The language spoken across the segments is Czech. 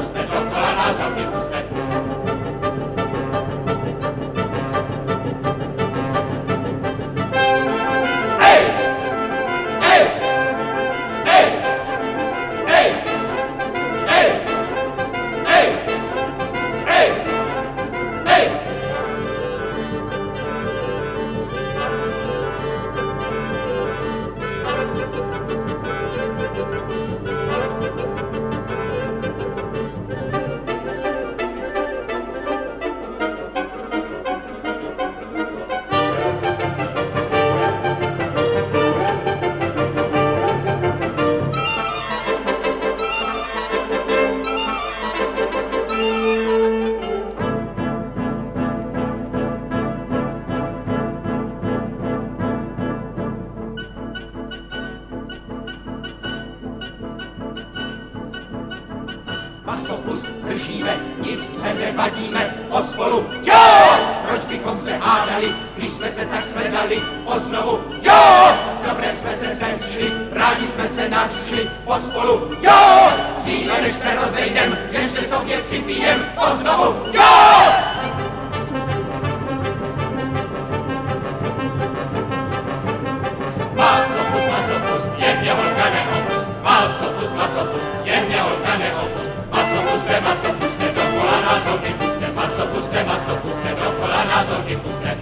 puste, dokola nás holky puste. Masopust držíme, nic se nevadíme, pospolu, jo! Proč bychom se hádali, když jsme se tak sledali, poznovu, jo! Dobré jsme se sešli, rádi jsme se našli, pospolu, jo! Dříve než se rozejdem, ještě sobě připijem, poznovu, jo! Masopust, jen mě holka neopust, masopust, jen mě holka neopust. Masopuste, dokola nás holky puste, masopuste, dokola nás holky puste.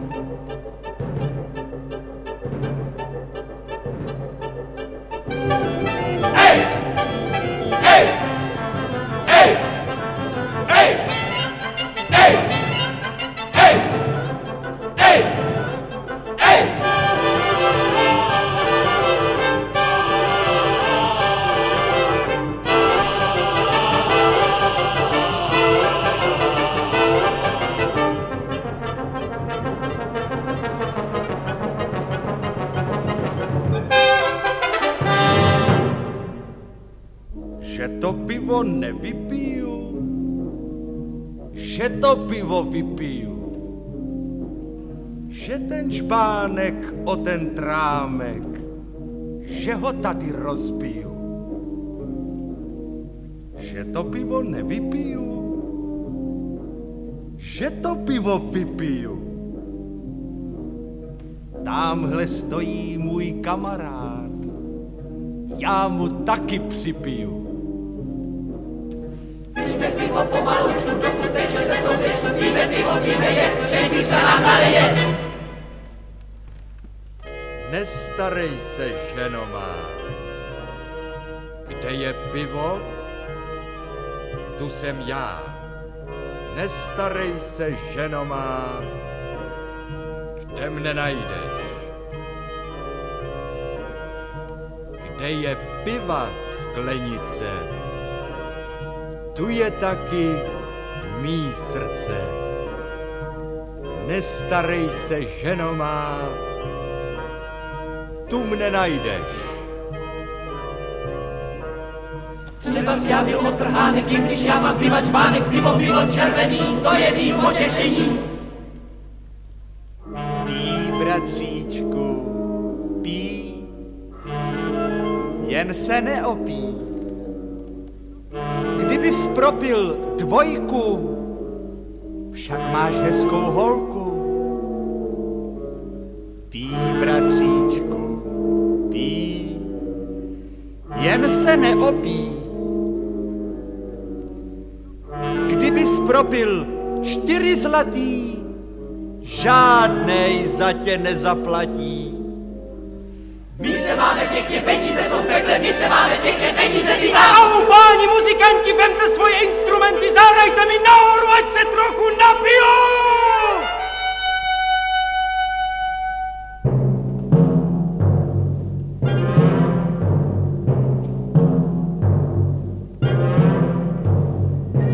Ej! Ej! Ej! Ej! Ej! Ej! Ej! Ej! Že to pivo nevypiju, že to pivo vypiju, že ten špánek o ten trámek, že ho tady rozbiju. Že to pivo nevypiju, že to pivo vypiju. Támhle stojí můj kamarád, já mu taky připiju. Pijme pivo pomalučku, dokud teče ze soudečku, pijme pivo, pijme je, šetířka nám naleje. Nestarej se, ženo má, kde je pivo, tu jsem já. Nestarej se, ženo má, kde mne najdeš. Kde je piva sklenice, tu je taky mý srdce. Nestarej se, ženo má, tu mne najdeš. Třeba já byl otrhánek, i když já mám piva čvánek, pivo červený, to je mý potěšení. Pí, bratříčku, pí, jen se neopí. Kdybys propil dvojku, však máš hezkou holku. Pí, bratříčku, pí, jen se neopí. Kdybys propil 4 zlatý, žádnej za tě nezaplatí. My se máme pěkně, peníze jsou v pekle, my se máme pěkně, peníze ty tam. Au, páni muzikanti, vemte svoje instrumenty, zahrajte mi nahoru, ať se trochu napiju!